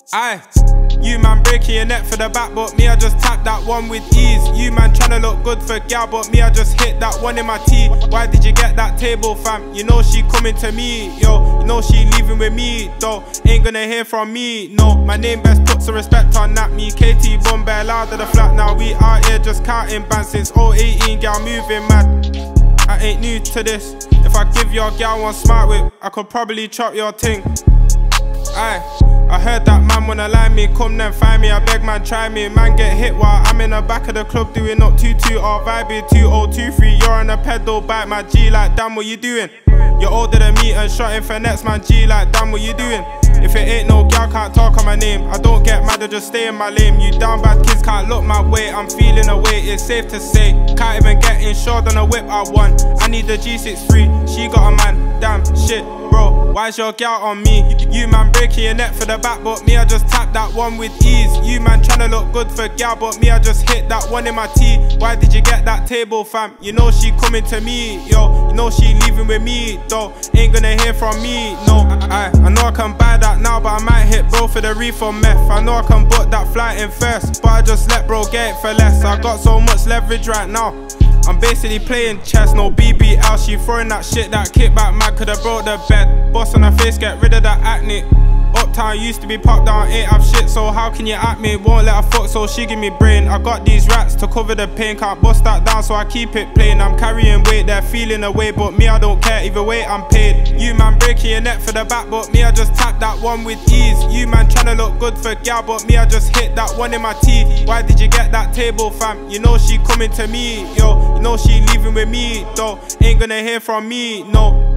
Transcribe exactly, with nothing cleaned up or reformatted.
Aye, you man breaking your neck for the back, but me I just tap that one with ease. You man tryna look good for gal, but me I just hit that one in my teeth. Why did you get that table, fam? You know she coming to me, yo. You know she leaving with me, though. Ain't gonna hear from me, no. My name best put some respect on that. Me K T Bombay loud to the flat. Now we out here just counting bands since oh eighteen, gal moving mad. I ain't new to this. If I give your gal one smart whip, I could probably chop your ting. Aye, I heard that man wanna lie me, come then find me, I beg man try me. Man get hit while I'm in the back of the club doing up two two or vibing two oh two three. You're on a pedal bike, my G like damn what you doing? You're older than me and shotting for next, man G like damn what you doing? If it ain't no gal can't talk on my name, I don't get mad, I just stay in my lane. You down bad kids can't look my way, I'm feeling away, it's safe to say. Can't even get insured on a whip I won. I need the G sixty-three, she got a man, damn shit. Bro, why's your gal on me? You man breaking your neck for the back, but me I just tap that one with ease. You man tryna look good for gal, but me I just hit that one in my teeth. Why did you get that table, fam? You know she coming to me, yo. You know she leaving with me, though. Ain't gonna hear from me, no. I, I know I can buy that now, but I might hit bro for the reefer meth. I know I can book that flight in first, but I just let bro get it for less. I got so much leverage right now, I'm basically playing chess, no B B L. She throwing that shit, that kickback man could've broke the bed. Boss on her face, get rid of that acne. Uptown used to be popped down, ain't have shit, so how can you at me? Won't let her fuck, so she give me brain. I got these rats to cover the pain, can't bust that down, so I keep it plain. I'm carrying weight, they're feeling away, but me I don't care, either way I'm paid. You man breaking your neck for the back, but me I just tap that one with ease. You man tryna look good for gal, but me I just hit that one in my teeth. Why did you get that table, fam? You know she coming to me, yo. You know she leaving with me, though. Ain't gonna hear from me, no.